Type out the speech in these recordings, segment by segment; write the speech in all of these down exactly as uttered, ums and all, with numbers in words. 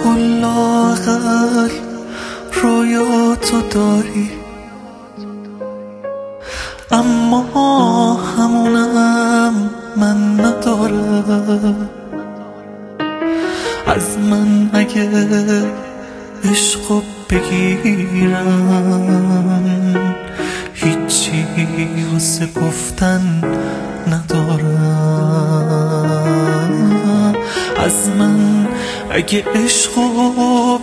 لااقل رویاتو داری، اما همونم من ندارم. از من اگه عشقو بگیرم هیچی واسه گفتن ندارم. از من اگه عشقو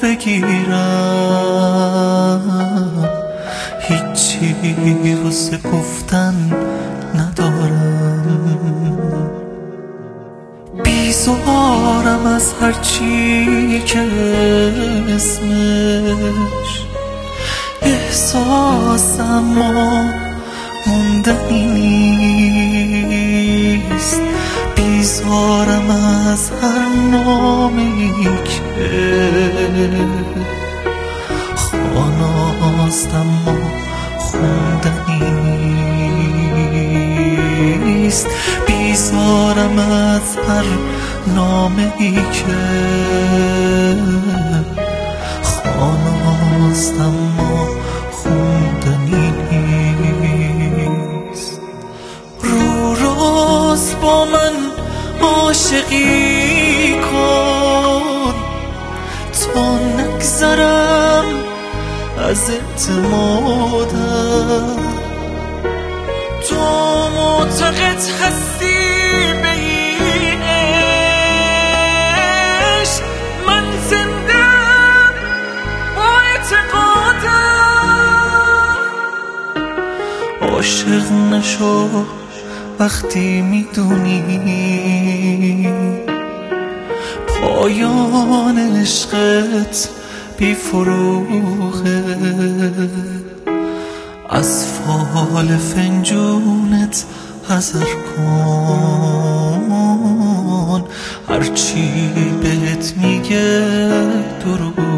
بگیرم هیچی واسه گفتن ندارم. بیزارم از هرچی که اسمش احساسم ما موندنی نیست. بیزارم از هر نامی که خاناست اما خوندنی نیست. بیزارم از هر نامی که خاناست اما خوندنی نیست. رو راست با من عاشقی کن تا نگذرم از اعتمادم. تو معتقد هستی به این عشق، من زندم با اعتقادم. عاشق نشو وقتی میدونی پایان عشقت بی فروغه. از فال فنجونت حذر کن، هرچی بهت میگه دروغه.